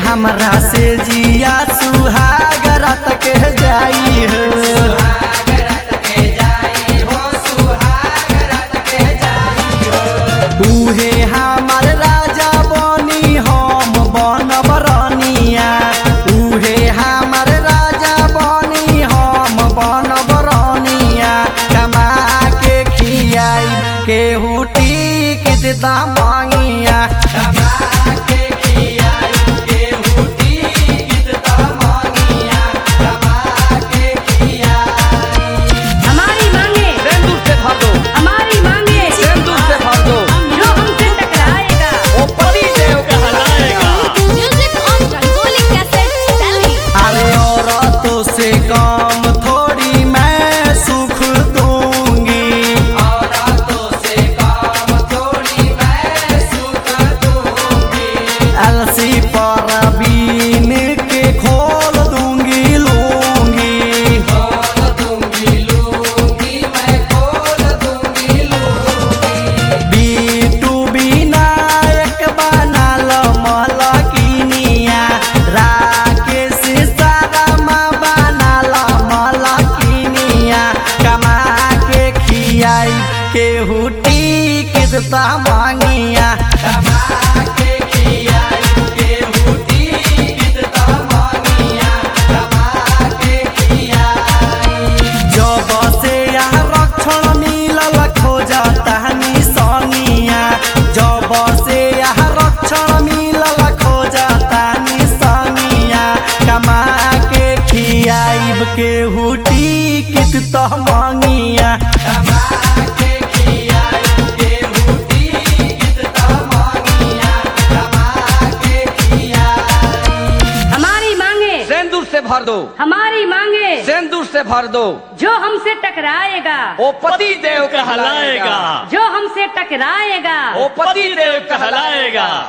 हमरा से जिया सुहागरात के जाई हो। उहे हमार राजा बनी हम बनब रानिया। उहे हमार राजा बनी हम बनब रानिया। कमा के खियाई केहू टीक देता मांगिया। से काम थोड़ी मैं सुख दूंगी। औरतों से काम थोड़ी मैं सुख दूंगी। अलसी परवीन के खोल दूंगी लूंगी। खोल दूंगी लूंगी मैं खोल दूंगी लूंगी। बीटू विनायक बना लो मलकिनिया। राकेश केहू टीक देता मांगिया। कमा के खियाई केहू टीक देता मांगिया। कमा के खियाई जब से यहाँ रक्षण मिलल खोजता निशानिया। जब से यहाँ रक्षण मिलल खोजता निशानिया। कमा के खियाई केहू टीक देता मांगिया। से भर दो हमारी मांगे सिंदूर से भर दो। जो हमसे टकराएगा वो पति देव कहलाएगा। जो हमसे टकराएगा वो पति देव कहलाएगा।